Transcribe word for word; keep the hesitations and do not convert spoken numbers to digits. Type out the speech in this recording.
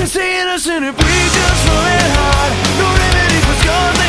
Saying us in a breach, just rolling hard. No remedy for scars.